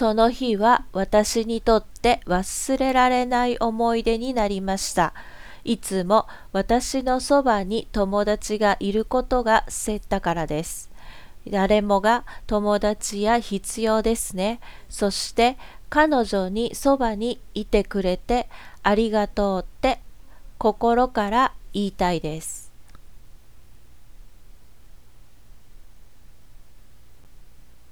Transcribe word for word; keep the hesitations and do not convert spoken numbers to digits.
その日は私にとって忘れられない思い出になりました。いつも私のそばに友達がいることがせったからです。誰もが友達や必要ですね。そして彼女にそばにいてくれてありがとうって心から言いたいです。